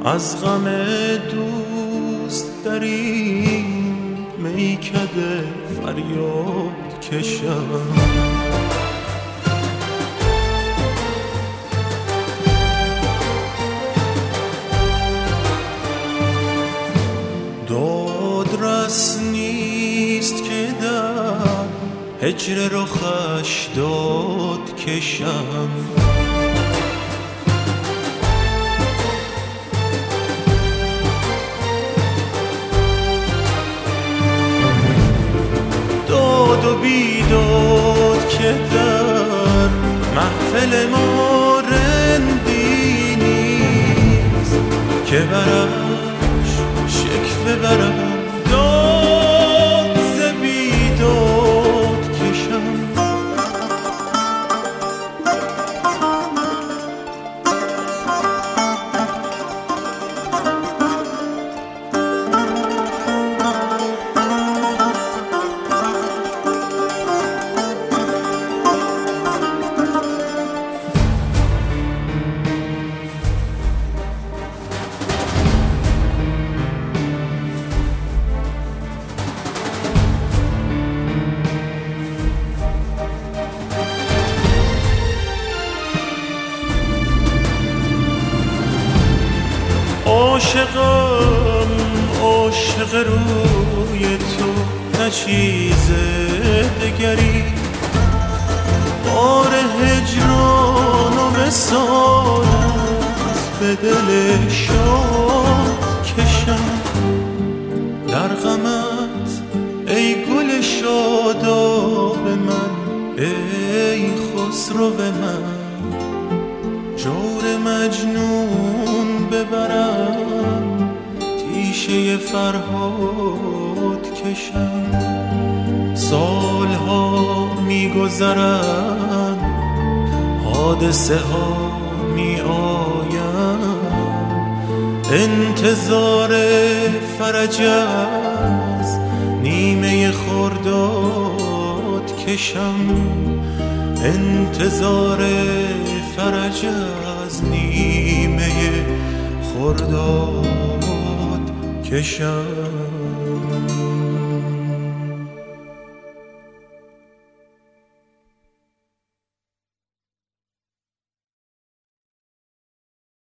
از غم دوست در این میکده فریاد کشم. دادرس نیست که در هجر رخش داد کشم. داد و بیداد که در محفل ما رندی نیست که برش شکوه برم داد ز بیداد کشم. عاشقم عاشق روی تو نه چیز دگری، بار هجران و وصالت به دل شاد کشم. در غمت ای گل شاداب من، ای خسرو من، جور مجنون ببرم تیشه فرهاد کشم. سالها میگذرن حادثه ها می آیم، انتظار فرج از نیمه خرداد کشم. انتظار فرج از نیمه خرداد کشم.